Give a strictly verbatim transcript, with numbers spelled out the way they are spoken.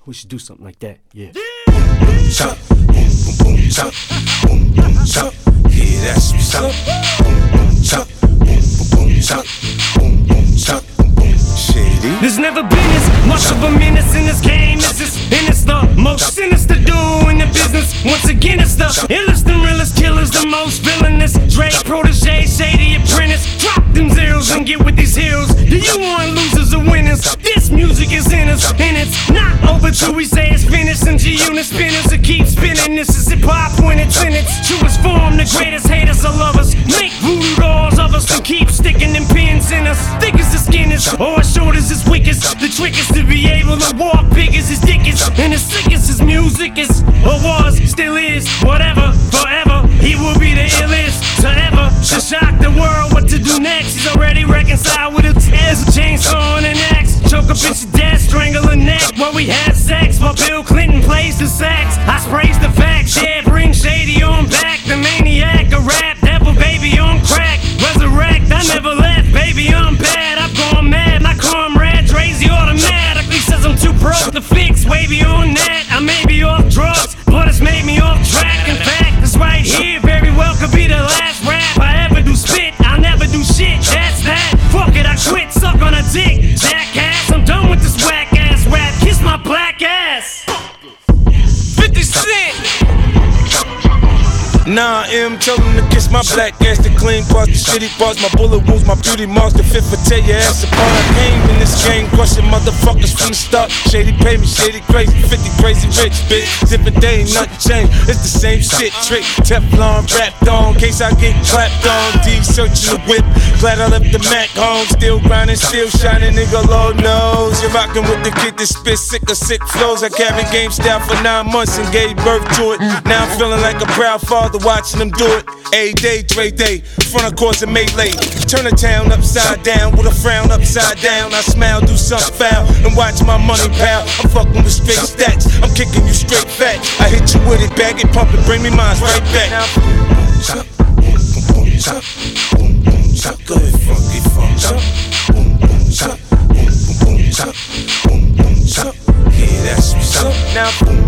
We should do something like that, yeah. Boom, boom, chop, boom, boom, boom, chop, boom, boom, chop. Yeah, that's what's up. Boom, boom, chop, boom, boom, boom, chop, boom, boom, chop, boom, boom. Shady. There's never been as much of a menace in this game as this, and it's the most sinister dude in the business. Once again, it's the illest and realest killers, the most villainous. Dre, protege, shady apprentice. Drop them zeros and get with these heroes. Do you want losers or winners? This music is in us, and it's not over till we say it's finished. And G-Unit spinners that keep spinning. This is hip-hop when it's in its truest form. The greatest haters are lovers. Make voodoo dolls of us and keep sticking them pins in us. Thick as the skin is, or as short as his weakest. The trick is to be able to walk big as his dick is, and as sick as his music is, or was, still is, whatever, forever. He will be the illest to ever to shock the world. What to do next? He's already reconciled with his ass, a chainsaw and an axe. Choke a bitch to death, strangle her neck while we had sex. While Bill Clinton plays the sax, I sprays the facts. Yeah, bring Shady on back, the maniac, a rap devil, baby on crack. Resurrect, I never left, baby I'm bad. I've gone mad, my comrade Dre's the automatically says I'm too broke to fix. Wavy on that, I may be off drugs, but it's made me off track. In fact, this right here very well could be the last rap I ever do spit. I'll never do shit, that's that. Fuck it, I quit, suck on a dick, jackass. I'm done with this whack ass rap, kiss my black ass. fifty Cent. Nah, I am tell him to kiss my black ass, the clean parts, the shitty parts, my bullet wounds, my beauty marks, the fifth for tear your ass apart. I came in this game, crushing motherfuckers from the start. Shady pay me, shady crazy, fifty crazy rich, bitch. Different day, nothing changed, it's the same shit, trick. Teflon wrapped on, case I get clapped on. D searching the whip, glad I left the Mac home. Still grinding, still shining, nigga, Lord knows. You're rocking with the kid that spit sick of sick flows. I carried game style for nine months and gave birth to it. Now I'm feeling like a proud father, watching them do it. A day, Dre day, front of course of Melee. Turn the town upside down with a frown upside down. I smile, do something foul, and watch my money pal. I'm fucking with straight stats, I'm kicking you straight fat. I hit you with it, bag it, pump it, bring me mines right back. Boom, boom, chop, boom, boom, boom, chop, boom, boom, chop, go ahead, funky funk, chop, boom, boom, chop, boom, boom, boom, chop, boom, boom, chop. Yeah, that's what's up. Now, boom.